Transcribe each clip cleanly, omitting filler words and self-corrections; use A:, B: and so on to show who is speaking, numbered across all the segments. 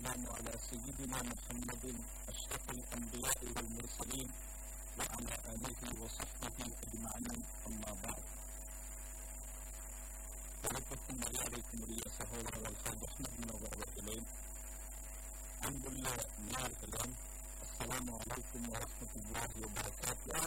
A: والسلام على سيدنا محمد أشرف الأنبياء والمرسلين وعلى آله وصحبه أجمعين أما بعد. வணக்கத்துக்கும் மரியாதைக்கும் உரிய சகோதரர் அல்ஹாஜ் அஹ்மத் நவர் அவர்களே, அன்புள்ள நேயர்களே, அஸ்ஸலாமு அலைக்கும் வரஹ்மத்துல்லாஹி வபரகாத்துஹு.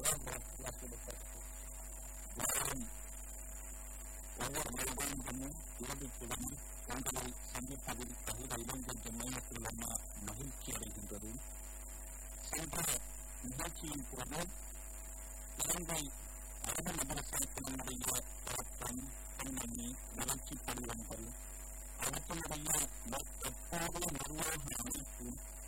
A: ஒவ்வொரு வருடமும் இறுதிக்கிழமை உங்களை சந்திப்பதில் அகில இலங்கை ஜம்மியத்துல் உலமா மகிழ்ச்சி அடைகின்றது. சென்ற நிகழ்ச்சியின் போது இலங்கை அரபு மதரசாக்களினுடைய தாக்கம், பின்னணி, வளர்ச்சி படிவங்கள், அவற்றினுடைய தற்போதைய நிர்வாக அமைப்பு,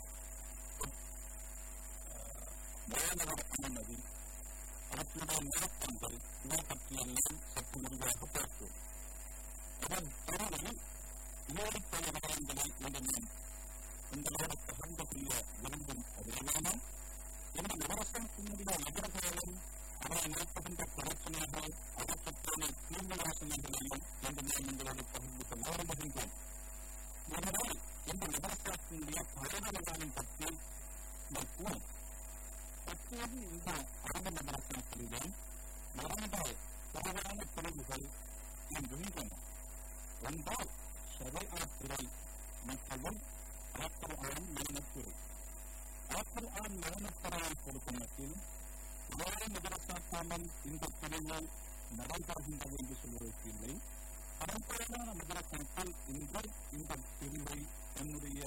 A: மாணவர் அனுமதி, அவற்றுடைய நோக்கங்கள் இவை பற்றியெல்லாம் சற்று விரிவாக பார்ப்போம். அதன் பிறகு வேறு பல விடயங்களை இன்று நாம் உங்களோடு பகிர்ந்து கொள்ள விரும்பும் அதேவேளை இந்த மதரசாக்களினுடைய எதிர்காலம், அவை ஏற்படுகின்ற பிரச்சனைகள், அவற்றுக்கான தீர்வு யோசனைகளையும் இன்று நாம் உங்களோடு பகிர்ந்து கொள்ள விரும்புகின்றோம். எனவே இந்த மதரசாக்களினுடைய பழவகாலம் பற்றி பார்ப்போம். தற்போது இந்த அரபு மதரசாக்களிலே இரண்டு பிரதான பிரிவுகள் இயங்குகின்றன. ஒன்று ஷரீஅத் துறை, மற்றொன்று அல்-குர்ஆன் மௌனத்துறை. அல்-குர்ஆன் மௌனத்துறையை பொறுத்தமட்டில் வேறு மதரசாக்களும் இந்த பிரிவு நடைபெறுகின்றது என்று சொல்வதற்கு இல்லை. பரம்பரையான மதரசாக்கள் இன்று இந்த பிரிவை தன்னுடைய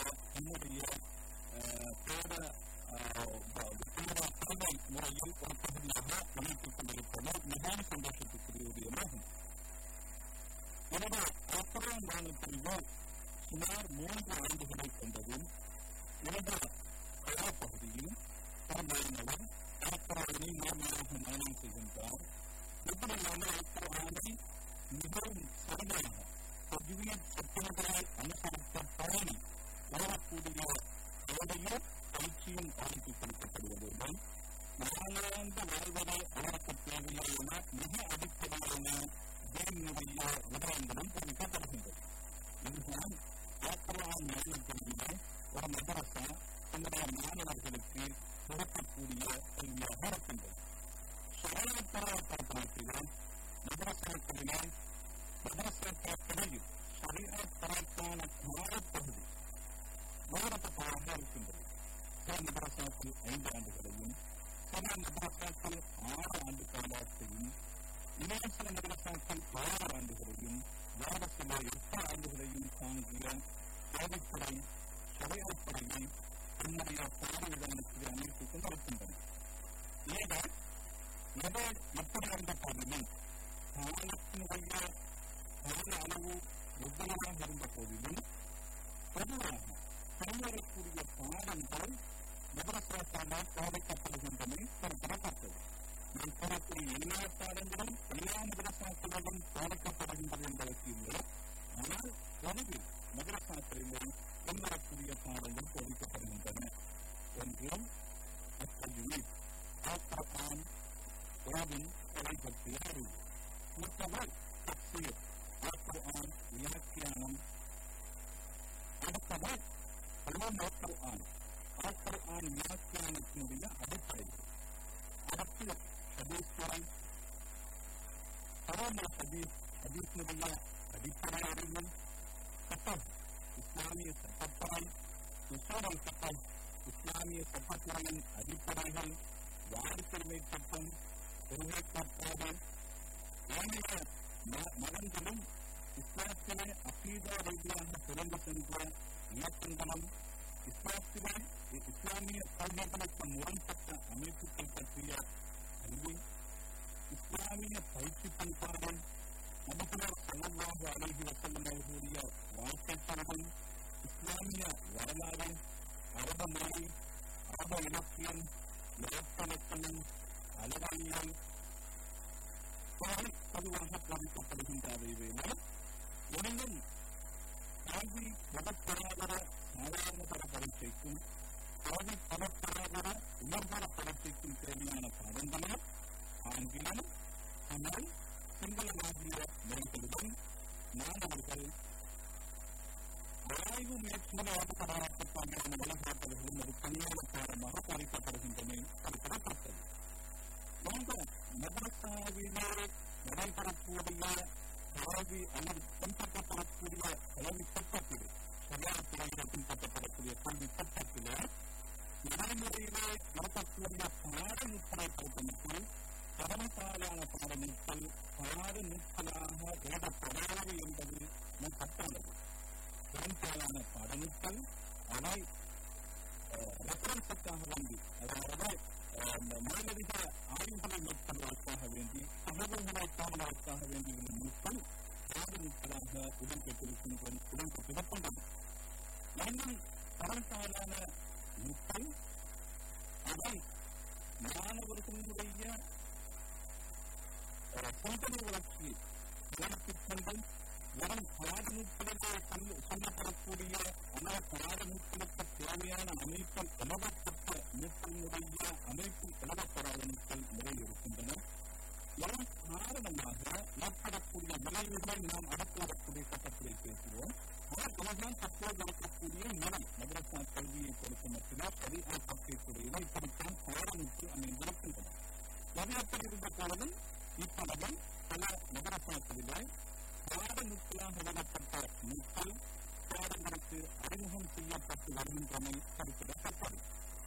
A: கல்வி முறையில் ஒரு பகுதியாக அமைத்துக் கொண்டிருப்பது மிகவும் சந்தோஷத்துக்குரிய விடயமாகும். எனவே அல்-குர்ஆன் மௌனத்துறை சுமார் 3 ஆண்டுகளை கொண்டது. இரண்டு காலப்பகுதியில் ஒரு மாணவர் அல்-குர்ஆனை முழுமையாக மனனம் செய்கின்றார். எப்படியான அல்-குர்ஆனை மிகவும் சரியாக தஜ்வீத் சட்டங்களை அனுசரித்த பயணி ஓடக்கூடிய கல்வியும் பயிற்சியும் அவருக்கு கொடுக்கப்படுவதுடன் நாளாந்த வாழ்வதை அவருக்கு தேவையான மிக அடிப்படையான தேவனுடைய விடயங்களும் தெரிவிக்கப்படுகின்றது. இதுதான் அல்-குர்ஆன் மௌனம் பிரிவிலே ஒரு மதரசா தன்னுடைய மாணவர்களுக்கு கொடுக்கக்கூடிய கல்வியாக இருக்கின்றது. ஷரீஅத் துறையை பொறுத்தமட்டிலே மதரசாக்களிலே மதரசாக்களில் ஷரீஅத் துறைக்கான காலப்பகுதி வேறுபட்டதாக இருக்கின்றது. சில மதரசாக்கள் 5 ஆண்டுகளையும், சில மதரசாக்கள் 6 ஆண்டு காலத்தையும், இன்னும் சில மதரசாக்கள் 6 ஆண்டுகளையும், வேறு சில 8 ஆண்டுகளையும் தாங்கிய கல்வித்துறை ஷரீஅத் துறையை தன்னுடைய பாடவிதானத்தில் அமைத்துக் கொண்டிருக்கின்றன. ஏதோ எதை எப்படி இருந்த போதிலும் காலத்தினுடைய கால அளவு எவ்வளவாக இருந்த போதிலும் பொதுவாக கையறக்கூடிய பாடங்கள் மதரசாக்களால் போதிக்கப்படுகின்றன குறிப்பிடத்தக்கது. நான் கூறக்கூடிய எல்லா பாடங்களும் எல்லா மதரசாக்களிலும் போதிக்கப்படுகின்றது என்பதற்கு இல்லை. ஆனால் பொதுவில் மதரசாக்களிலும் கொள்ளக்கூடிய பாடங்கள் போதிக்கப்படுகின்றன. ஒன்று அத்தஜ்வீத், அல்-குர்ஆன் ஓதும் கலை பற்றிய அறிவு. மற்றவர் தஃசீர், அல்-குர்ஆன் வியாக்கியானம். அடுத்தவர் அல்-குர்ஆன், அல்-குர்ஆன் வியாக்கியானத்தினுடைய அடிப்படைகள். அடுத்து ஹதீஸ் துறை, ஹதீஸினுடைய அடிப்படை அறிவு. ஃபக்ஹ், இஸ்லாமிய சட்டத்துறை. உஸூல் அல்-ஃபக்ஹ், இஸ்லாமிய சட்டத்துறையின் அடிப்படைகள். வாரிசுரிமை சட்டம், கொள்கை கோட்பாடு. ஏனைய மதங்களும் இஸ்லாத்திலே அகீதா ரீதியாக பிறந்து சென்ற இயக்கங்களும், இஸ்லாத்திலே இஸ்லாமிய கொள்கைகளுக்கு முரண்பட்ட அமைப்புகள் பற்றிய கல்வி, இஸ்லாமிய பயிற்சி பண்பாடு, நபிகள் ஸல்லல்லாஹு அலைஹி வஸல்லம் அவர்களுடைய வாழ்க்கை சூழல், இஸ்லாமிய வரலாறு, அரபு மொழி, அரபு இலக்கியம், இலக்கணம், அளவியல் பொதுவாக போதிக்கப்படுகின்றவை வேலை. எனினும் கல்வி பொதுப்பொருளாதார சாதாரண தர பரீட்சைக்கும் கல்வி பொதுப்பொருளாதார உயர்தர பரீட்சைக்கும் தேவையான பாடங்களும் ஆங்கிலம், தமிழ், சிங்களமாக அல்லது பின்பற்றப்படக்கூடிய கல்வி திட்டத்தில் சரியான துறையில் பின்பற்றப்படக்கூடிய கல்வி திட்டத்தில் நடைமுறையிலே இருக்கக்கூடிய பாடநூல்களை பொறுத்தமட்டில் பெரும்பாலான பாடநூல்கள் பாடநூல்களாக எழுதப்படாது என்பது கட்டானது. பெரும்பாலான பாடநூல்கள் அவை ரெஃபரன்ஸுக்காக வேண்டி, அதாவது மேலதிக ஆய்வுகளை மேற்கொள்வதற்காக வேண்டி, தகவல்களை காணுவதற்காக வேண்டிய நூல்கள் பாடநூல்களாக இடம்பெற்றிருக்கின்றன. இன்னும் பெரும்பாலான நூல்கள் அவை மாணவர்களுடைய சிந்தனை வளர்ச்சியை வளர்த்துக் கொண்டு வெறும் பாடநூல்களிலே சொல்லப்படக்கூடிய பாடநூல்களுக்கு தேவையான அமைப்பில் எழுதப்பட்ட நூல்களுடைய அமைப்பில் எழுதப்படாத நூல்கள் நிறைய இருக்கின்றன. இதன் காரணமாக ஏற்படக்கூடிய விளைவுகளை நாம் அடுத்து வரக்கூடிய கட்டத்திலே பேசுவோம். அதுதான் தற்போது இருக்கக்கூடிய நிலை. மதரசா கல்வியை பொறுத்த மட்டுமே பதிவு இப்படித்தான் பாடநூல்கள் அமைந்திருக்கின்றன. எப்படி இருந்த போதிலும் இப்பொழுதும் பல மதரசாக்களிலே பாடநூல்களாக எழுதப்பட்ட நூல்கள் பாடங்களுக்கு அறிமுகம் செய்யப்பட்டு வருகின்றன குறிப்பிடப்பட்டது.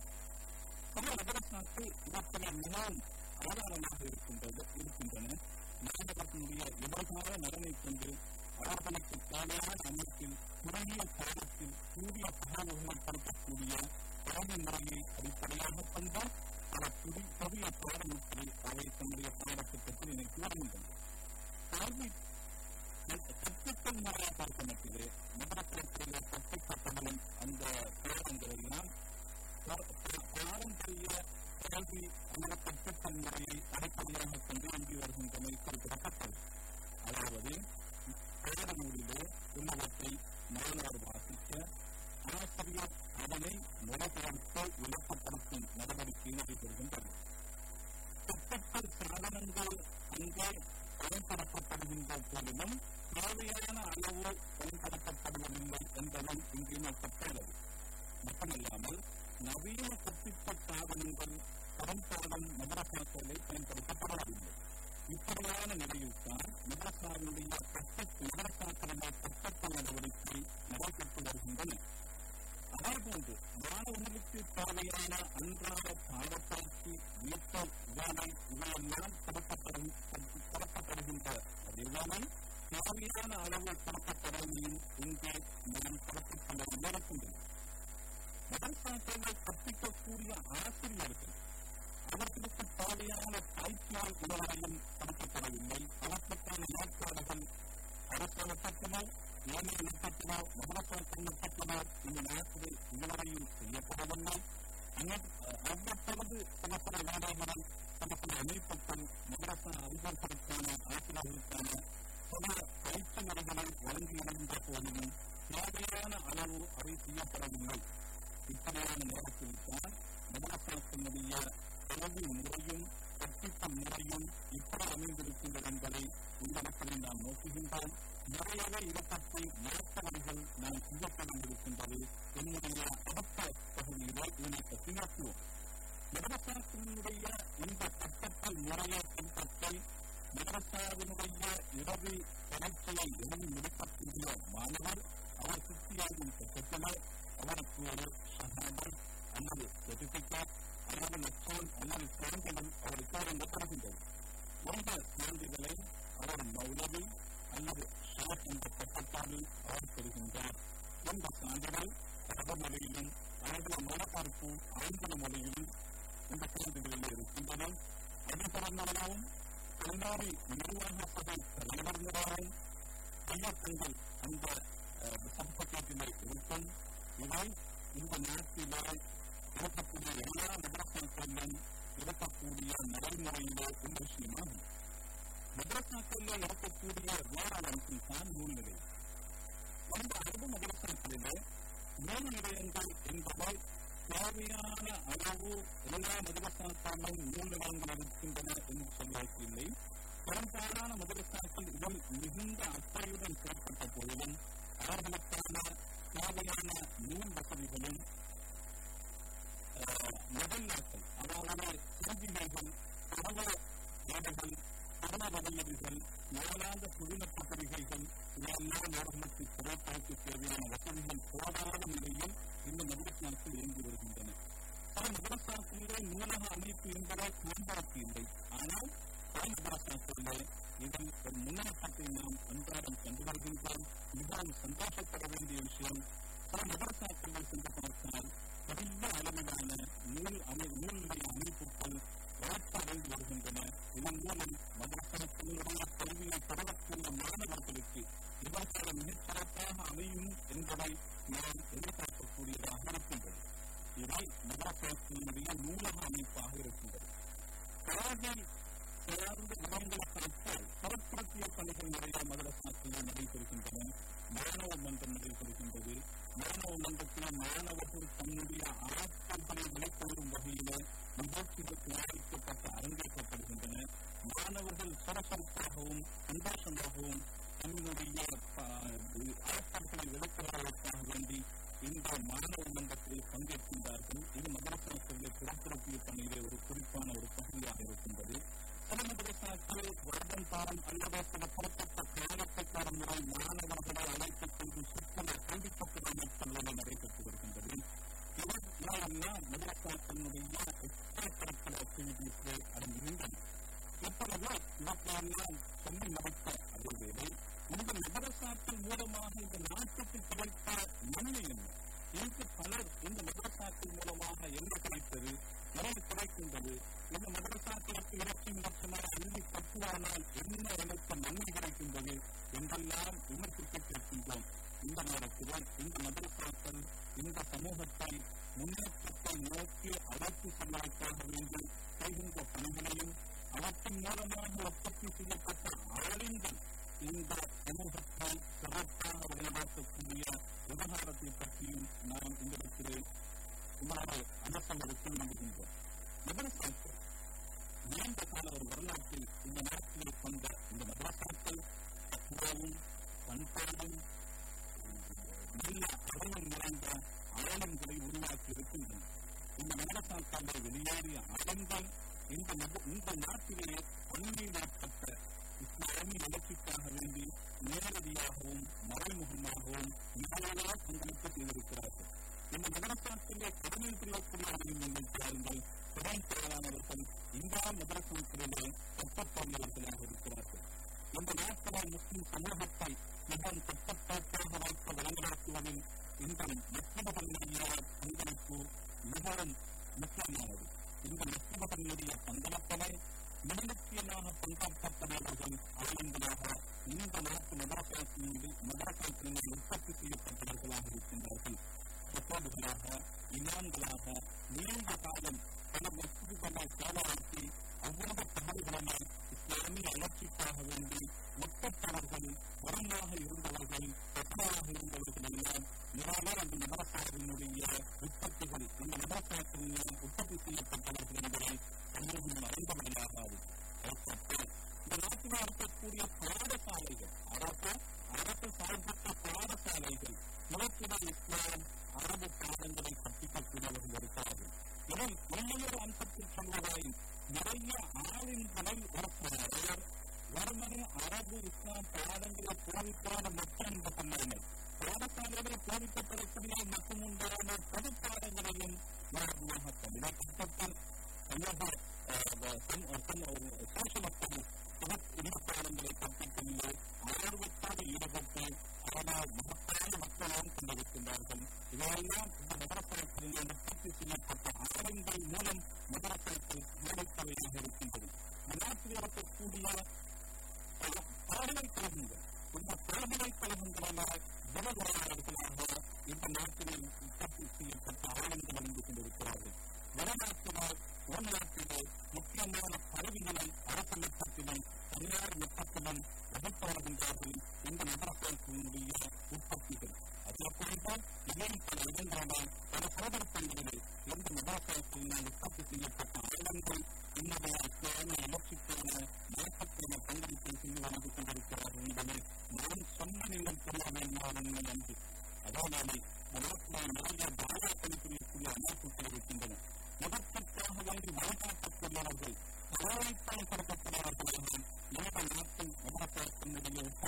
A: பல மதரசாக்கள் இவற்றில் மிகவும் ஆதாரமாக இருக்கின்றன. மாணவர்களுடைய எதிர்கால நலனை கொண்டு அவர்களுக்கு தேவையான அமைப்பில் குறுகிய காலத்தில் கூடிய தகவல்களை கொடுக்கக்கூடிய கல்வி முறையை அடிப்படையாக கொண்டு பல புதிய பாடநூல்களை அவை தன்னுடைய பாடத்திட்டத்தில் இணைத்து வருகின்றன. கல்வி கற்பித்தல் முறையை பொறுத்த மட்டிலே மதரசாக்களிலே கற்பிக்கப்படும் அந்த பாடங்களெல்லாம் பாரம்பரிய கல்வி அந்த கற்பித்தல் முறையை அடிப்படையாக கொண்டு இங்கு வருகின்றன குறிப்பிடப்பட்டது. அதாவது பாடநூலிலே உள்ளவற்றை மாணவர் வாசிக்க ஆசிரியர் அதனை மொழிபெயர்த்து விளக்கப்படுத்தும் நடவடிக்கை நடைபெறுகின்றது. கற்பித்தல் சாதனங்கள் அங்கே பயன்படுத்தப்படுகின்ற போதிலும் தேவையான அளவு பயன்படுத்தப்படுவதில்லை என்பதும் இங்கே நோக்கப்பட்டுள்ளது. மட்டுமல்லாமல் நவீன கற்பித்தல் சாதனங்கள் பெரும்பாலும் மதரசாக்களை பயன்படுத்தப்படவில்லை. இப்படியான நிலையில்தான் மதரசாக்களிலே கற்பித்தல் நடவடிக்கை நடைபெற்று வருகின்றன. அதேபோன்று மாணவர்களுக்கு தேவையான அன்றாட பாடப்பயிற்சி, வீட்டு வேலை இவையெல்லாம் கொடுக்கப்படுகின்ற அதேவேளை தேவையான அளவு கொடுக்கப்படவையும் இங்கே நாம் கற்பித்துள்ள இருக்கின்றன. மதரசாக்களை கற்பிக்கக்கூடிய ஆசிரியர்கள் அவர்களுக்கு தேவையான பயிற்சியால் இதுவரையும் கொடுக்கப்படவில்லை. அவற்றுக்கான ஏற்பாடுகள் அரசாங்கத்தினோ ஏனைய நுட்பத்தினோ மதரசாக்கள் நுட்பத்தினோ இந்த நாட்டில் இதுவரையும் செய்யப்படவில்லை. அவ்வப்பொழுது சில சில வேலைகளில் சில சில அமைப்புகள் மதரசா அறிஞர்களுக்கான ஆசிரியர்களுக்கான சில பயிற்சி முறைகளை வழங்கியிருந்த போதிலும் தேவையான அளவு அவை செய்யப்படவில்லை. இப்படியான நேரத்தில் தான் மதரசாக்களுடைய கல்வி முறையும் கற்பித்தல் முறையும் இப்படி அமைந்திருக்கின்றது என்பதை உங்களுக்கு நாம் நோக்குகின்றோம். நிறையவே இடப்பற்றி மாற்றங்கள் நாம் செய்யப்பட்டிருக்கின்றது. என்னுடைய அடுத்த பகுதியிலே இதனை பற்றி நோக்குவோம். மதரசாக்களுடைய இந்த கற்பித்தல் முறையை பின்பற்றி மதரசாவினுடைய இறுதி பரீட்சையை எழுதி முடிக்கக்கூடிய மாணவர் அவர் சித்தியாகும் கட்டத்திலே அவருக்கு ஒரு ஷஹாதத் அல்லது சர்டிபிகேட் அல்லது லட்சம் அல்லது சான்றிதழ் அவருக்கு வழங்கப்படுகின்றது. இந்த சான்றிதழை அவர் மௌலவி அல்லது ஷேக் என்ற கட்டப்பாடில் அவர் பெறுகின்றார். இந்த சான்றிதழ் அரபு மொழியிலும் ஆங்கில மொழிபெயர்ப்பு ஆங்கில மொழியிலும் இந்த சான்றிதழில் இருக்கின்றன. அது பிறந்தவராகவும் கல்லூரி நிர்வாக சபை தலைவர்களாகவும் கையொப்பங்கள் அந்த சர்டிபிகேட்டிலே இருக்கும். இவை இந்த நாட்டிலே இருக்கக்கூடிய எல்லா மதரசாக்களிலும் இருக்கக்கூடிய நடைமுறையிலே உள்ள விஷயமாகும். மதரசாக்களிலே இருக்கக்கூடிய வேறாண் அம்சம் தான் நூல்நிலை. அந்த அரபு மதரசாக்களிலே நூல் நிலையங்கள் என்பதை தேவையான அளவு எல்லா மதரசாக்களும் நூல் நிலையங்கள் இருக்கின்றன என்று சொல்வதற்கில்லை. பெரும்பாலான மதரசாக்கள் இதில் மிகுந்த அக்கறையுடன் செயல்பட்ட போதிலும் அவர்களுக்கான தேவையான நூல் வசதிகளும் முதல்நாட்கள், அதாவது சஞ்சிகைகள், பருவ ஏடுகள், பருவ வரையீடுகள், நாளாந்த புதின பத்திரிகைகள் இதெல்லாம் நேர்களுக்கு திரைப்படத்துக்கு தேவையான வசதிகள் போதாத நிலையில் இந்த மதரசாக்கள் இயங்கி வருகின்றன. பல மதரசாக்களிலே நூலக அமைப்பு என்பதை மேம்பாட்டு இல்லை. ஆனால் பல மதரசாக்களிலே இதில் ஒரு முன்னேற்றத்தை நாம் அன்றாடம் கண்டு வருகின்றோம். மிகவும் சந்தோஷப்பட வேண்டிய விஷயம், பல மதரசாக்களை சென்று பார்த்தால் பெரிய அளவிலான நூலுடைய அமைப்புகள் வளர்ச்சி வருகின்றன. இதன் மூலம் மதரசாக்களுடைய கல்வியை பெறக்கூடிய மாணவர்களுக்கு எதிர்காலம் மிகச்சிறப்பாக அமையும் என்பதை நாம் எதிர்பார்க்கக்கூடியதாக இருக்கின்றது. இவை மதரசாக்களுடைய நூலக அமைப்பாக இருக்கின்றது. கல்வி சார்ந்த இடங்களுக்காக புறப்படுத்திய பணிகள் நிறைய மதரசாக்களில் நடைபெறுகின்றன. மாணவ மன்றம் நடைபெறுகின்றது. மாணவ மன்றத்தில் மாணவர்கள் தன்னுடைய ஆட்களை விளைக்கொள்ளும் வகையில நிகழ்ச்சிகள் தயாரிக்கப்பட்ட அரங்கேற்றப்படுகின்றன. மாணவர்கள் சுறுசுறுப்பாகவும் சந்தோஷமாகவும் தன்னுடைய ஆட்களை விளக்குவதற்காக வேண்டி இந்த மாணவ மன்றத்தில் பங்கேற்கின்றார்கள். இது மதரசாக்களை புறப்படுத்திய பணியிலே ஒரு குறிப்பான ஒரு பகுதியாக இருக்கின்றது. சில மதரசாக்கள் வருடம் தாரம் அல்லது சில புறப்பட்ட காலத்துக்கான முறை மாணவர்களை அழைத்துக் கொண்டு சுற்றுலா கல்விப்பட்ட நாட்களில் நடைபெற்று வருகின்றது. இவையெல்லாம் மதரசாக்களுடைய எக்ஸ்ட்ரா கரிக்குலர் ஆக்டிவிட்டீஸ்லே அடங்குகின்றன. இப்பொழுது இவற்றையெல்லாம் சொல்லி நடத்த அதேவேளை இந்த மதரசாக்கள் மூலமாக இந்த நாட்டுக்கு கிடைத்த நன்மை என்ன? இன்று பலர் இந்த மதரசாக்கள் மூலமாக என்ன கிடைத்தது, நிறைய கிடைக்கின்றது, இந்த மதரசாக்களுக்கு இலட்சியம் லட்சமாக அள்ளி கட்டுவானால் என்ன எனக்கு நன்மை கிடைக்கின்றது என்றெல்லாம் விமர்சித்து கேட்கின்றோம். இந்த நேரத்தில் இந்த மதரசாக்கள் இந்த சமூகத்தை முன்னேற்றத்தை நோக்கி அழைத்து செல்வதற்காக வேண்டி செய்கின்ற பணிகளையும் அவற்றின் மூலமாக உற்பத்தி செய்யப்பட்ட ஆளுங்கள் இந்த சமூகத்தை சிறப்பாக வழிநடத்தக்கூடிய விவகாரத்தை பற்றியும் நாம் இந்த இடத்திலே உங்களோட அனுசரித்து நம்புகின்றோம். மதரசாக்கள் நீண்ட கால ஒரு வரலாற்றில் இந்த நாட்டிலே கொண்ட இந்த மதரசாக்கள் தத்துவமும் பண்பாடும் நல்ல அறிவும் நிறைந்த ஆழங்களை உருவாக்கி இருக்கின்றன. இந்த மதரசாக்களை வெளியேறிய ஆழங்கள் இந்த நாட்டிலே பள்ளியில் ஏற்பட்ட இஸ்லாமிய வளர்ச்சிக்காக வேண்டி நேரடியாகவும் மறைமுகமாகவும் நிறைய பங்களிப்பு செய்திருக்கிறார்கள். இந்த மதரசாக்களிலே கடமை புரியக்கூடியவர்கள் நீங்கள் பாருங்கள், பெரும்பாலானவர்கள் இந்தியா மதரசாக்களிலே கட்டப்பட்டவர்களாக இருக்கிறார்கள். இந்த நாட்டிலே முஸ்லிம் சமூகத்தை மிகவும் கட்டப்பாட்டாக வைக்க வழிநடத்துவதில் இந்த மஸ்ஜிதுகளுடைய பங்களிப்பு மிகவும் முக்கியமானது. இந்த மஸ்ஜிதுகளுடைய பங்களிப்பனை முக்கியமாக பங்காற்றப்பட்டவர்கள் ஆளுங்களாக இந்த நாட்டு மதரசாக்களில் உற்பத்தி செய்யப்பட்டவர்களாக இருக்கின்றார்கள். பிரசாதுகளாக இமாம்களாக நீண்ட காலம் பல மஸ்ஜிதுகளை சேவையாற்றி அவ்வளவு பகுதிகளிலே இஸ்லாமிய வளர்ச்சிக்காக வேண்டி முற்பட்டவர்கள், புறமாக இருந்தவர்கள், பசுமையாக இருந்தவர்கள் எல்லாம் நிறைய அந்த மதரசாக்களினுடைய உற்பத்திகள், இந்த மதரசாக்களில் உற்பத்தி செய்யப்பட்டவர்கள் என்பதை சமூகம் அறிந்தவர்களாகாது. இந்த நாட்டில் இருக்கக்கூடிய பாடசாலைகள், அரசு சார்பற்ற பாடசாலைகள், இவற்றிலே இஸ்லாம் அரபு பாடங்களை கற்பிக்கக்கூடியவர்கள் இருக்கிறார்கள். இதில் இன்னொரு அம்சத்தில் சொல்வதாய் நிறைய ஆளுங்களை ஒரு சிலர் வெறுமனே அரபு இஸ்லாம் பாடங்களை போதிக்காத மட்டும் இந்த பண்ணவில்லை. பாடசாலைகளை போதிக்கப்படக்கூடிய மற்றும் உண்டான பொது பாடங்களையும் நேரடியாக தமிழக கட்டத்தில் சோசியல் இந்த பாடங்களை கற்பிக்கவில்லை. ஆர்வத்தோடு ஈடுபட்டு ஆனால் மகத்தான மக்களால் கொண்டிருக்கின்றார்கள். இதையெல்லாம் இந்த மதரசாக்களில் உற்பத்தி செய்யப்பட்ட ஆளுங்கள் மூலம் மதரசாக்கள் மூலத்தவையாக இருக்கின்றது. நாட்டில் இருக்கக்கூடிய பல்கலைக்கழகங்கள், இந்த பல்கலைக்கழகங்களால் விவகாரர்களாக இந்த நாட்டில் உற்பத்தி செய்யப்பட்ட ஆளுங்கள் இருந்து கொண்டிருக்கிறார்கள். வடநாட்டினால் உள்நாட்டிலே முக்கியமான பதவிகளை அரசு மட்டத்திலும் தனியார் மட்டத்திலும் வகுப்பாளர்கள் இந்த மதரசாக்களுடைய உற்பத்திகள். அதே போன்றால் இதையும் பல இடங்களால் பல சோதனைகளிலே இந்த மதரசாக்களினால் உற்பத்தி செய்யப்பட்ட ஆளுங்கள் இன்னுடைய இஸ்லாமிய வளர்ச்சிக்கான மாற்றக்கான பங்களிப்பை செய்து வந்து கொண்டிருக்கிறார்கள் என்பதை நான் சொன்ன நீங்கள் புரிய வேண்டும் நன்றி. அதனாலே நாட்டில் நிறைய பாராட்டளி புரியக்கூடிய அமைப்புகள் இருக்கின்றன. மதத்திற்காக வேண்டி வழிகாட்டக்கூடியவர்கள், வரவேற்பால் கொடுக்கக்கூடியவர்களாக இந்த நாட்டின் மதரசாக்களினுடைய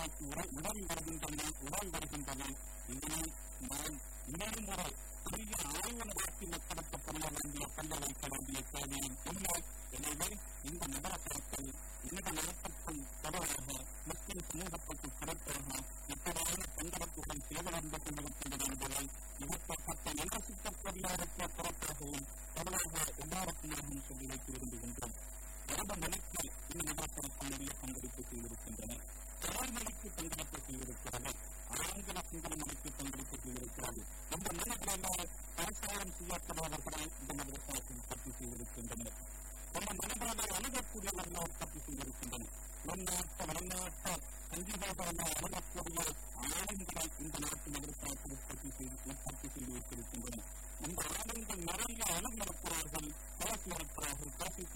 A: நமக்கு உடல் வருகின்றது. இதனை நாம் இன்னும் ஒரு பெரிய ஆய்வு நடத்தி மக்களுக்கு சொல்ல வைக்க வேண்டிய தேவையும் இல்லை. எனவே இந்த மதரசாக்கள் இந்த நாட்டுக்கும் தொடராக முஸ்லிம் சமூகத்துக்கு சிறப்பாக இப்படியான பங்களிப்புடன் சேவையடைந்து கொண்டிருக்கின்றது என்பதை இவற்றை விமர்சிக்கக்கூடியவற்றை சிறப்பாகவும் தொடராக எல்லாருக்குமாகவும் சொல்லி வைத்து விரும்புகின்றோம். அரபு மொழிக்கு இந்த மதரசாக்கள் நிறைய பங்களிப்பு செய்திருக்கின்றன. தமிழ் மொழிக்கு பங்களிப்பு செய்திருக்கிறது. ஆங்கில சிங்கள மொழிக்கு பங்களிப்பு செய்திருக்கிறது. இந்த மொழிகளில் விவசாயம் செய்யப்படுபவர்களை இந்த மதரசாக்கள் உற்பத்தி செய்திருக்கின்றனர். இந்த மொழிகளை அணுகக்கூடியவர்கள் உற்பத்தி செய்திருக்கின்றனர். உள்நாட்டு வெளிநாட்டு அங்கீகாரங்களை அணுகக்கூடிய ஆளுங்களை இந்த நாட்டு மதரசாக்கள் உற்பத்தி செய்து வைத்திருக்கின்றனர். இந்த ஆளுங்கள் நிறைய அணுகிருக்கிறார்கள், பேசியிருக்கிறார்கள்,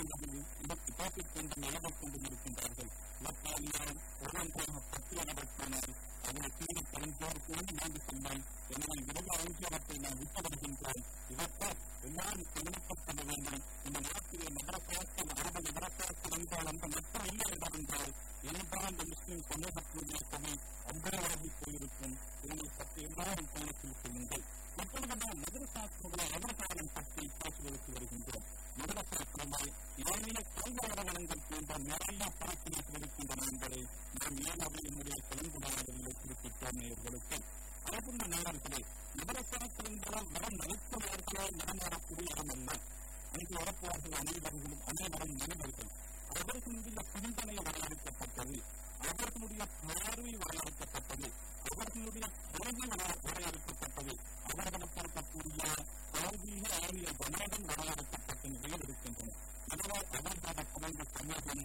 A: பேசிக் கொண்டு நிலவக் கொண்டு இருக்கின்றார்கள். இவற்றால் ஒவ்வொன்றாக பட்டியலிடத்தினால் அவரை தீர்வு தெரிந்தோருக்கும் நீண்டு செல்லும். எனவே விரைவு ஆங்கிலத்தை நாம் விட்டு வருகின்றோம். இவற்றால் எல்லாரும் தெரிவிக்கப்பட வேண்டும். இந்த நாட்டிலே மதரசாக்கள் அரபு மதரசாக்கள் என்றால் அந்த மட்டும் இல்லை என்றால் என்றால் இந்த முஸ்லிம் சமூகத்துடைய தொகை அம்பராகி போயிருக்கும். இதனை பற்றி எல்லாரும் கவனத்தில் கொள்ளுங்கள். இப்பொழுது நாம் மதரசாக்களுடைய எதிர்காலம் பற்றி பேசுவதற்கு வருகின்றோம். மதரசாக்களில் ஏனைய கல்வி நிறுவனங்கள் போன்ற நிறைய பிரச்சனைகள் இருக்கின்றன என்பதை நாம் ஏனாவினுடைய கலந்துரையாடலில் குறிப்பிட்டோம். நேயர்களுக்கு அரபுள்ள நேரங்களே மதரசாக்கள் என்பதால் வரும் நலத்துறையர்களே நடமாடக்கூடிய இடமல்ல. அங்கு வரப்போவர்கள் அனைவரும் மனிதர்கள். அவர்களுடைய சிந்தனை வரையறுக்கப்பட்டது, அவர்களுடைய பார்வை வரையறுக்கப்பட்டது, அவர்களுடைய கல்வி வரையறுக்கப்பட்டது, அவர்களுக்கு இருக்கக்கூடிய சார்பீக ஆகிய கணவன் வரையறுக்கப்பட்ட நிலையில் இருக்கின்றன. இதனால் அவர்களது குழந்தை சமூகம்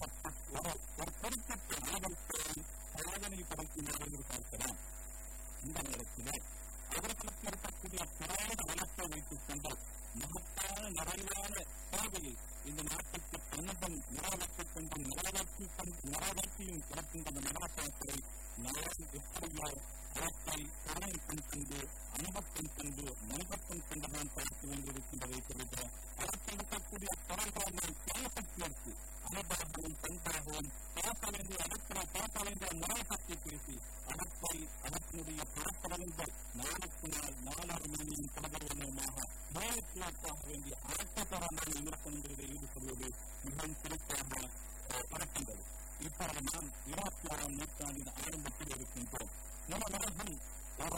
A: ஒரு குறிப்பிட்ட ஆபத்தை சாதனை படைக்குமாறு எதிர்பார்க்கலாம். இந்த நேரத்திலே அவர்களுக்கு இருக்கக்கூடிய திறந்த வளத்தை வைத்துக் கொண்டு மகத்தான நிறைவான சேவையை இந்த நாட்டுக்கு தன்னதம் நிறைவேற்றிக் கொண்டு நிறைவேற்றியும் கிடக்கின்ற மதரசாக்களை நாம் எப்படியோ அவற்றை திறனை கொண்டு அனுபவம் கொண்டு மனிதத்தம் கொண்டுதான் பார்க்க வேண்டியிருக்கின்றதை தவிர அவற்றை இருக்கக்கூடிய திறன்களை பேசப்பட்டு அனுபவமும் பண்பாகவும் பேச வேண்டிய இடத்திலே பேச வேண்டிய முறை பற்றி பேசி அவற்றினுடைய பார்ப்படைந்த நாளுக்கு நாள் நாளாறு மணியின் தொடர்புமாக மேற்காக வேண்டிய ஆட்டத்தரமான விமர்சனங்களில் ஈடுபடுவது மிகவும் சிறப்பாக நடக்கின்றது. இப்போது நாம் 21ஆம் நூற்றாண்டின் ஆரம்பத்தில் இருக்கின்றோம். நம்ம உலகம் ஒரு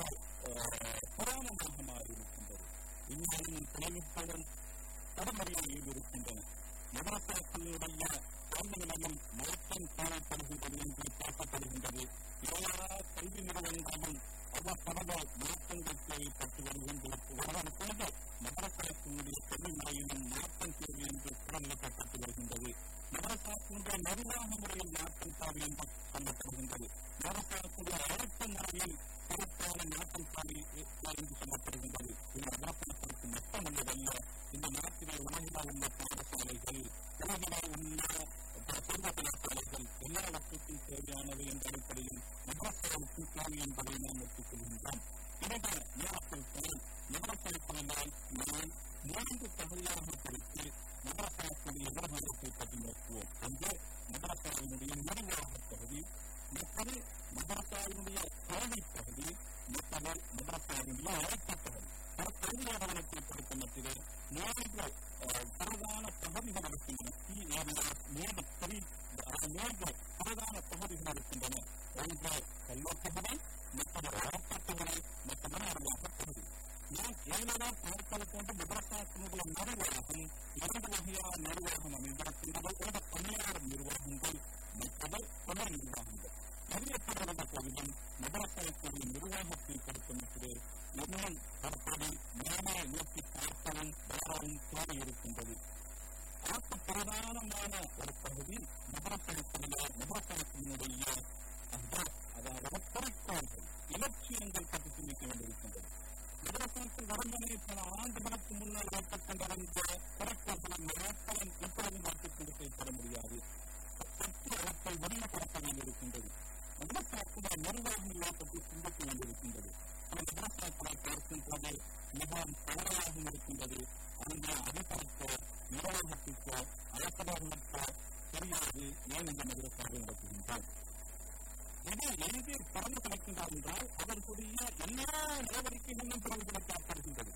A: புராணமாக மாறியிருக்கின்றது. இன்னும் தொழில்நுட்பம் தொடர்முறையில் இருக்கின்றன. மதரசாக்களுடைய கல்விநிலையம் மாற்றம் காணப்படுகின்றது என்று பேசப்படுகின்றது. எல்லா கல்வி நிறுவனங்களும் அவ்வப்பொழுது மாற்றங்கள் தேவைப்பட்டு வருகின்றது. மதரசாக்களுடைய கல்வி முறையிலும் மாற்றம் தேவை என்று குரலிடப்பட்டு வருகின்றது. மதரசாக்களுடைய நிர்வாக முறையில் மாற்றம் தேவை என்று சொல்லப்படுகின்றது. மதரசாக்களுடைய அழைப்பு முறையில் சிறப்பான மாற்றம் தேவை என்று சொல்லப்படுகின்றது. இது மதரசாக்களுக்கு மட்டுமல்லதல்ல, இந்த நாட்டிலே உலகில் உள்ள பாடசாலைகள், உலகில் உள்ள பாடசாலைகள் எல்லாவற்றுக்கும் தேவையானவை என்ற அடிப்படையில் மதரசாவுக்கும் தேவை என்பதை நாம் ஒப்புக்கொள்கின்றோம். இந்த நேரத்தில் மதரசாக்களினால் நாம் 3 பகுதியாக பிரித்து மதரசாக்களுடைய எதிர்காலத்தை பற்றி நோக்குவோம். ஒன்று மதரசாவினுடைய நிர்வாக பகுதி, மற்றது மதரசாவினுடைய கல்வி பகுதி, மற்றது மதரசாவினுடைய அழைப்பு பகுதி. கல்வி நிறுவனத்தை பொறுத்த மத்திலே 3 பிரதான பகுதிகள் இருக்கின்றன. 3 பிரதான பகுதிகள் இருக்கின்றன. ஒன்று கல்வி பகுதி, மற்றது அழைப்பு பகுதி, மற்றது நிர்வாக பகுதி. நாம் ஏனெல்லாம் பார்ப்பது போன்ற மதரசாக்களுடைய நிர்வாகம் 2 வகையான நிர்வாகம் அமைந்திருக்கின்றது. ஒரு தனியார் நிர்வாகங்கள், மற்றது தொடர் நிர்வாகங்கள். அறியப்படுகின்ற போதிலும் மதரசாக்களுடைய நிர்வாகத்தை பொறுத்தமற்று இன்னும் தற்போது மேலே நோக்கி பார்க்கவும் வளரவும் தேவை இருக்கின்றது. அதற்கு பிரதானமான ஒரு பகுதி மதரசாக்களினுடைய அதாவது குறிக்கோள்கள், இலட்சியங்கள் பற்றி சிந்திக்க வேண்டியிருக்கின்றது. மதரசாக்கள் வளர்ந்தனை பல ஆண்டுகளுக்கு முன்னால் வைக்கப்பட்டிருந்த குறிக்கோள்களை மாற்றம் எப்பொழுதும் வைத்துக் கொண்டு செயல்பட முடியாது. சற்று அவற்றை வெளிப்படுத்த வேண்டியிருக்கின்றது. மதரசாக்களுடைய நிர்வாகங்களை பற்றி சிந்திக்க வேண்டியிருக்கின்றது. மதரசாக்களை பார்க்கும் போது மிகவும் கவலையாகவும் இருக்கின்றது. அந்த அதிகாரத்தோ நிர்வாகத்திற்கோ அரசாங்கத்தோ தெரியாது ஏன் இந்த மதரசாவை நடத்துகின்றோம். இது என்றால் அவர்களுடைய எல்லா நடவடிக்கைகளும் பிரதிபலிக்கப்படுகின்றது.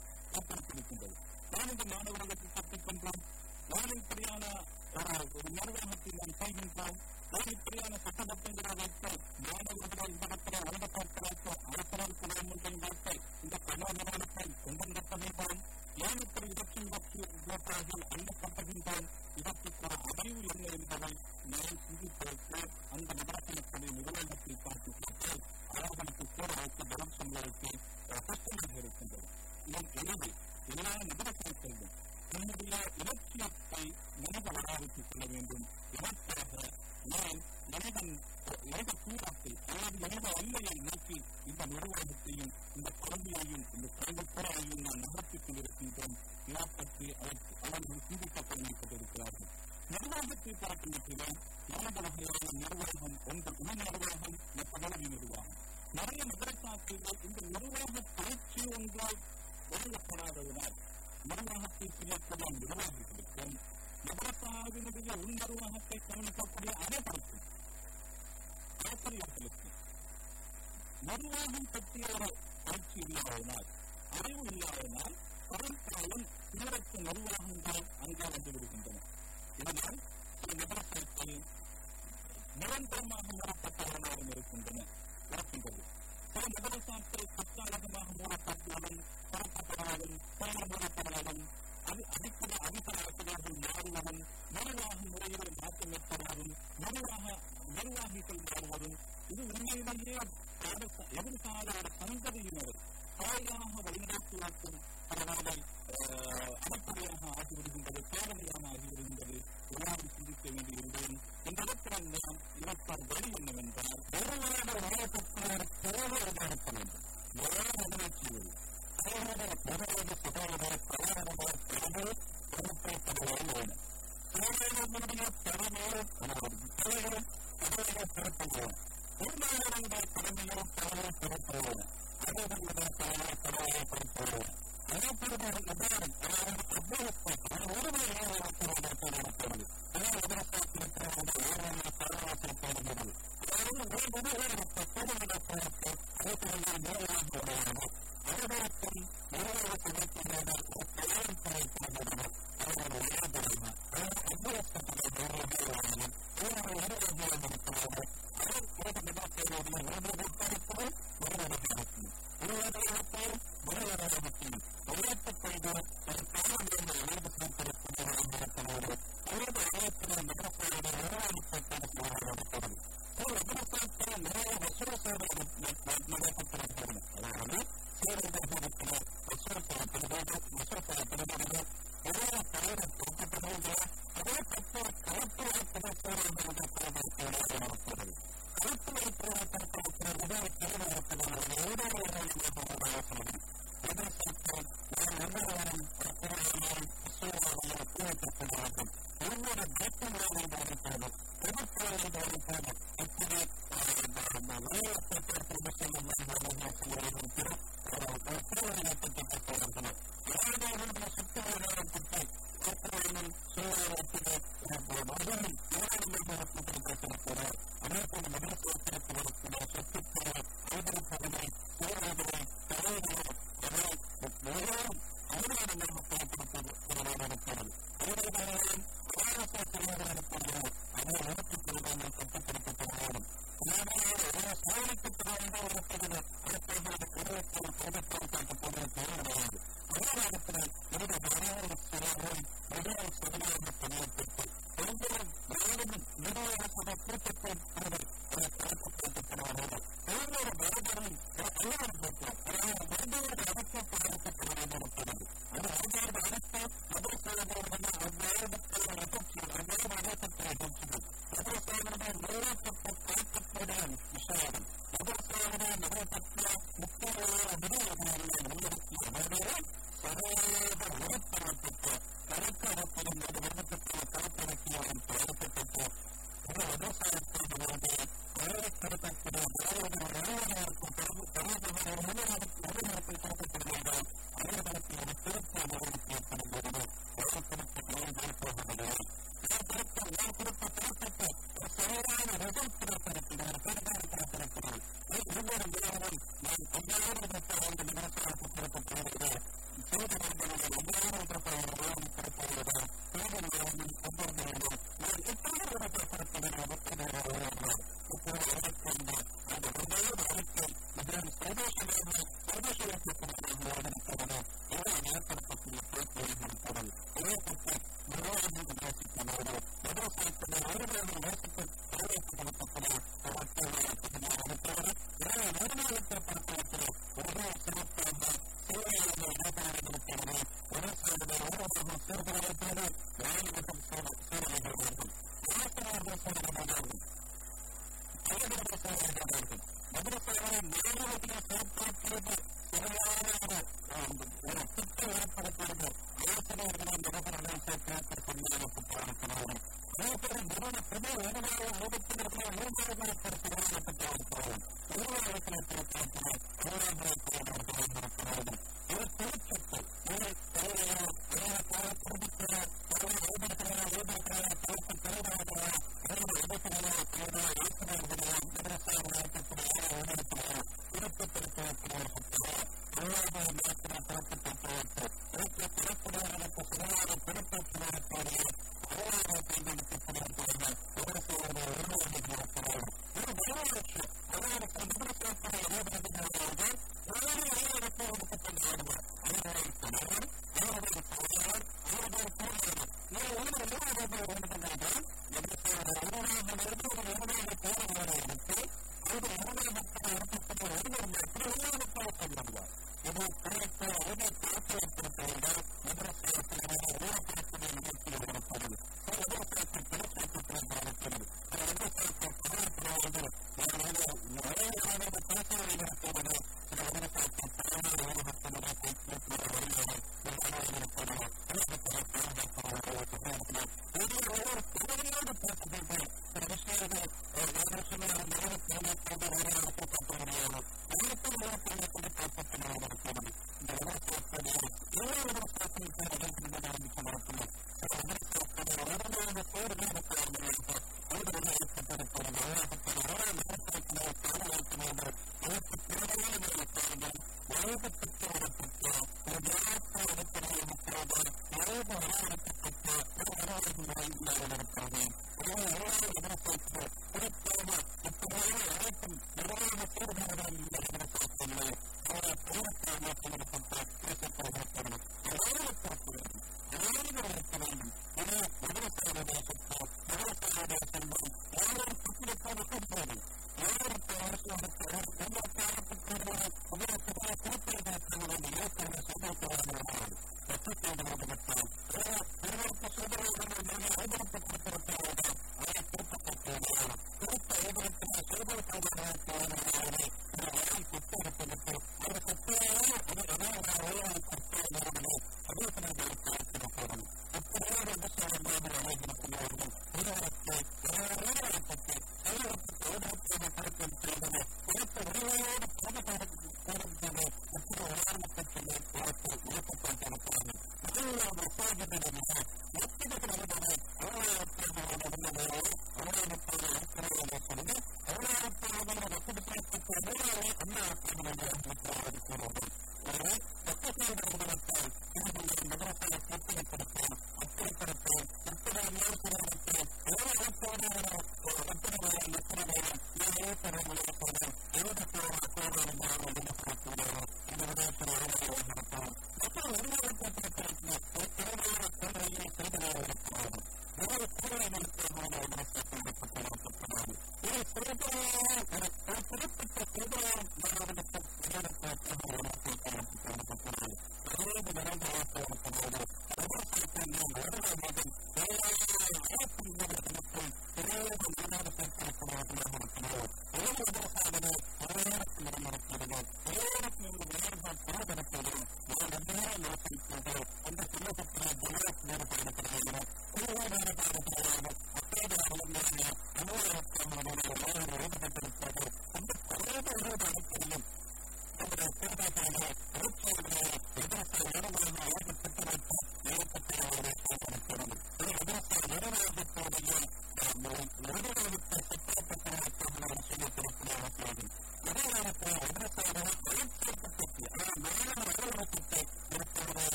A: நான் இந்த மாணவர்களுக்கு கற்றுக்கொண்டோம். நான் இப்படியான ஒரு நிர்வாகத்தை நாம் செய்கின்றோம். நான் இப்படியான சட்டமன்றங்களை வைத்து மாணவர்களை இந்த இடத்துல அந்த பார்க்கலாக்க அரசியல் குடிமன்றம் வைத்து இந்த கல்வி நிறுவனத்தை கொண்டிருக்கின்றோம். ஏன் இப்படி இலட்சம் லட்சம் அள்ளப்பட்டுகின்றோம். இதற்கான அறிவு என்ன என்பதை நான் சிந்திப்பதற்கு அந்த நிபுணர்களுடைய நிறுவனத்தை பார்த்து கேட்டு அவர்களுக்கு கூட வைத்து பதில் சொல்வதற்கு கஷ்டமாக இருக்கின்றது. எனவே எல்லா நிபுணர்களும் என்னுடைய இலட்சியத்தை மனித வராவித்துக் கொள்ள வேண்டும். இதற்காக நான் எனது தூரத்தை அல்லது எனது எல்லையை நோக்கி இந்த நிர்வாகத்தையும் இந்த கல்வியையும் இந்த கல்வித்துறையையும் நான் நகர்த்திக் கொண்டிருக்கின்றோம். இதை பற்றி அவர்கள் சிந்திக்க தொடங்கிக்கொண்டிருக்கிறார்கள். நிர்வாகத்தை பார்க்கின்றன இரண்டு வகையான நிர்வாகம். ஒன்று உணவு நிர்வாகம், மற்றொரு நிர்வாகம். நிறைய மதரசாக்கள் இந்த நிர்வாக பயிற்சி ஒன்றால் வழங்கப்படாததனால் நிர்வாகத்தை செய்யக்கூடிய நிர்வாகிகளுக்கும் மதரசாவினுடைய உள் நிர்வாகத்தை கவனிக்கக்கூடிய அனைவருக்கும் ஆசிரியர்களுக்கும் நிர்வாகம் பற்றிய ஒரு பயிற்சி இல்லாததனால், அறிவு இல்லாததனால் பெரும்பாலும் சீரற்ற நிர்வாகங்கள் அங்கே வந்து விடுகின்றன. இதனால் சில மதரசாக்கள் நிரந்தரமாக மூடப்பட்டவர்களாகவும் இருக்கின்றது. சில மதரசாக்கள் தற்காலிகமாக மூடப்பட்டாலும் திறக்கப்படுவதும் மூடப்படுவதும் அடிப்படை ஆசிரியர்கள் மாறுவதும் நிர்வாக முறையில் மாற்றம் ஏற்படுவதும் நிர்வாகிகள் மாறுவதும் இது உண்மையிலேயே எதிர்கால ஒரு சந்ததியினர் தாயாக வழிநடத்துவதற்கும் பரவாயில்லை அடிப்படையாக ஆகிவிடுகின்றது, தேவையான ஆகிவிடுகின்றது. எல்லாரும் சிந்திக்க வேண்டியிருந்தேன். இந்த இடத்தில் நாம் இவற்றால் வழி என்னவென்றால் ஒருவரோட உலகத்திற்கு தேவை இருக்க வேண்டும். யாரும் நினைச்சுவது முதலாவது சுகாதார பலருடைய திறமை பொருட்படுத்துவதில் வேண்டும். சூழலுடைய திறமையும் தலைவரும் தலைவரை பொருட்படுவோம். பொருளாதாரங்களுடைய திறமையும் தலைவரை பொருட்படுவோம். அதனுடைய தலைவரை தலைவரை பொருட்படுவோம். அதேபோல உதாரணம் அதாவது அவ்வளவு ஒருவரை இருக்கிறது. அதனால் எதிர்பார்த்திருக்கிறது ஏழு பாராசல் போடுகிறது. அதாவது ஒரு தத்துவங்களுக்கு அதற்கு நேரமாக உடையது. அவர்களுக்கும் நிர்வாகத்தை வைக்கின்றன ஒரு தயாரிப்பு வைக்கின்றன. அவர்கள் விளையாடுகிறார்கள்.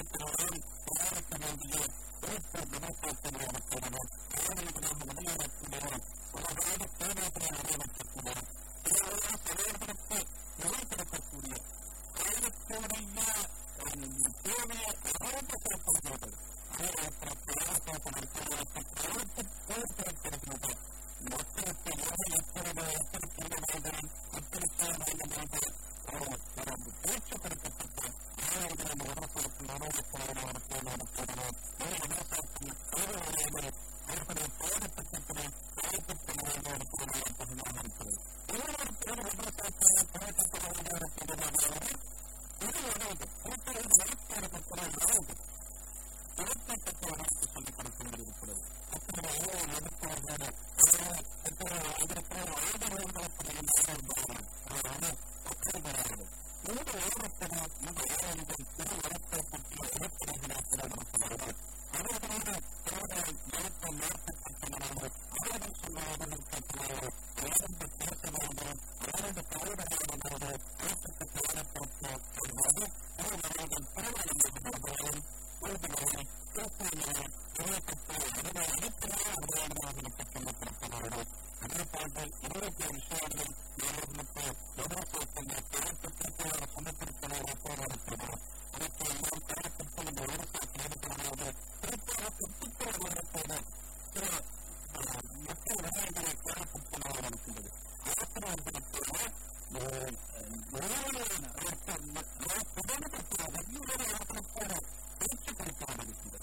A: தயாரிக்கப்பட்டுள்ளோம் தயாரிக்க வேண்டிய குறிப்பு விவசாயத்திலே இருக்கிறது. ஆணையர்களாக வெளியேறக்கூடிய உலகாக தேவைகளை நிறைவேற்றக்கூடிய தேவையான செயல்படுத்தி நிலைப்படுத்தக்கூடிய காலத்துடைய தேவையை ஆழ்ந்த செயல்படுகிறது. மக்களுக்கு எதை எப்படி எப்படி செய்ய வேண்டும் எப்படி செய்ய வேண்டும் என்று பேச்சு கொடுக்கப்பட்ட ஆணையர்களின் விவசாயத்தில் நிறைவேற்றப்படும் விவசாயத்தின் தேவைகளை அவர்களை பாடத்திட்டத்திலே செயல்படுத்த வேண்டும் இருக்கிறது பகுதியாக இருக்கிறது. இன்னொரு விவசாயத்தை பயன்படுத்த வேண்டும் இருக்கிறது. இது வரைவு இருக்கிறது நடத்தப்பட்ட இலக்கியத்தவர்களுக்கு சொல்லிக் கொடுக்க வேண்டியிருக்கிறது. அப்படி எடுத்தவர்களோடு இதற்கு ஆதரவுகளுக்கு இந்த ஓரத்தில் இந்த ஆய்வுகள் இது நடத்தப்பட்ட இலக்கியங்களை திறப்படுத்துகிறது. அவர்களோடு தேவையை நடத்த மாற்றப்பட்டுள்ளது. அவர்கள் சொல்லுவதற்கு ஆரம்ப பேச வேண்டும் ஆரம்ப தலைவர்களாக பேசுக்கு தயாரிப்பது என்பது அவர்கள் பரவாயில்லை உறுதிகளை பேசுவதை இணைக்கப்பட்ட அதனை அனைத்துமே அடையாளமாக சொல்லப்படுகிறது. அதே போன்று இன்னொரு விஷயங்கள் அவர்களுக்கு விவசாயத்தில் தேவைப்பட்டிருக்கிறார் சமத்திருக்கிறார் போராடுகிறது. அதற்கு எல்லாம் தேவைப்பட்டு இந்த விவசாயத்தில் ஈடுபடுகிறது. குறிப்பாக கற்றுக்கொள்வதற்கான சில மற்ற விடயங்களை தேவைப்பட்டுள்ளதாக இருக்கின்றது. ஆசிரியர்களுக்கான பேச்சு கொடுக்கப்பட்டிருக்கின்றது.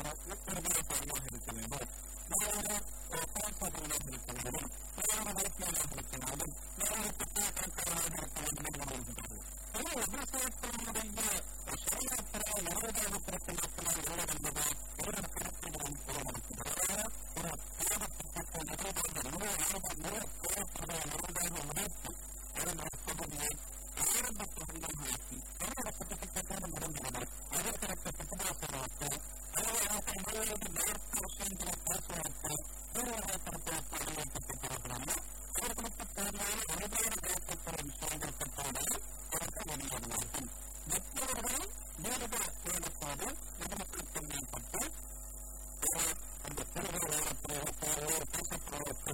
A: உறுதியாக இருக்க வேண்டும், பாதுகாப்பாக இருக்க வேண்டும், வைத்தியராக இருக்க வேண்டும், கணக்காளராக இருக்க வேண்டும் என்று வருகின்றது. விவசாயத்தினுடைய சரியத்திர 20வது பிரச்சனைகள் என்ன என்பதை ஒரு கருத்துடன் கூறப்படுகிறது. ஒரு தேவத்திற்கு முறைப்பு அதன் பகுதியை ஆரம்ப பகுதியாகி தமிழகத்திற்கான நடந்தது. அதற்கடுத்த சுற்றுலாசனாக்கு அதற்கு 20 வருஷங்களை பேசுவதற்கு அறிவிக்கப்பட்டிருக்கிறார்கள். அதற்கு தேவையான 20 பேசப்பட்ட விஷயங்கள் கட்டுவதை அதற்கு வெளியாடுவார்கள். மற்றவர்கள் வேறு வேலைப்பாடு இதற்கு தெரியப்பட்டு அந்த திருவிழாவுக்கு பேசப்படுவதற்கு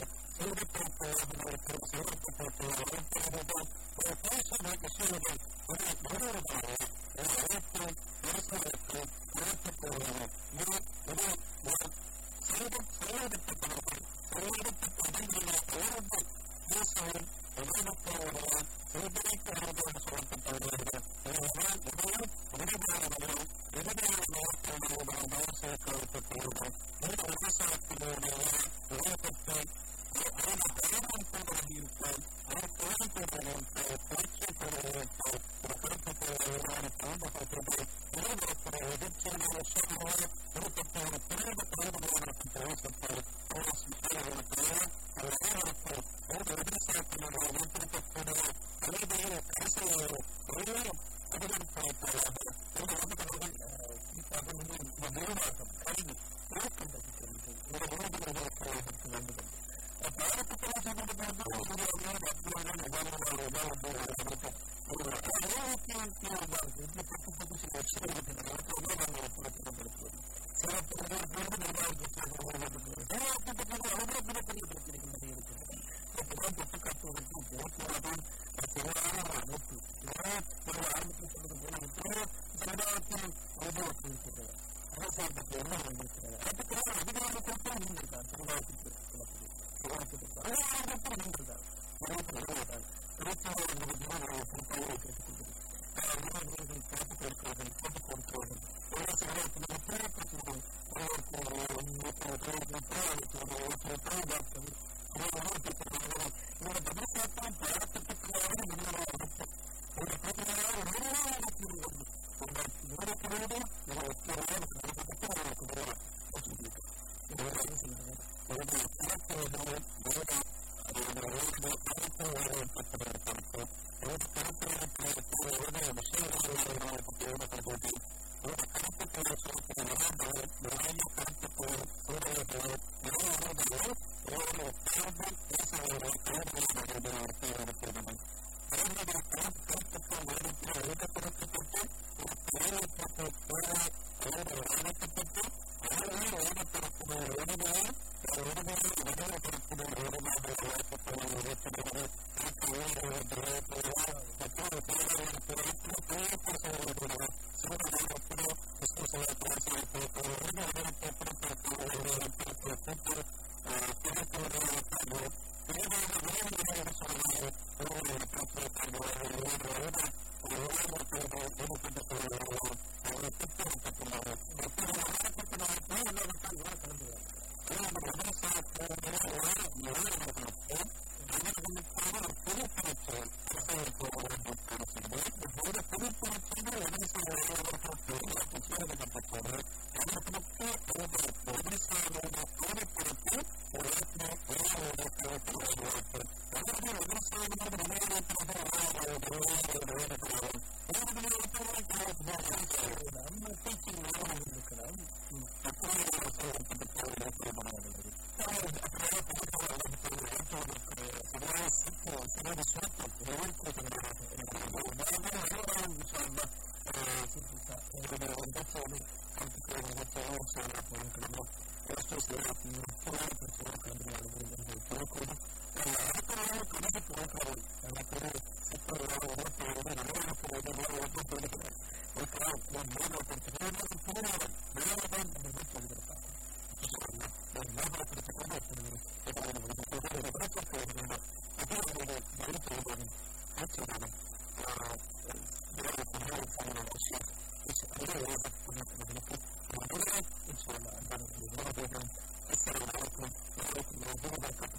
A: إن شاء الله. السلام عليكم ورحمة الله وبركاته.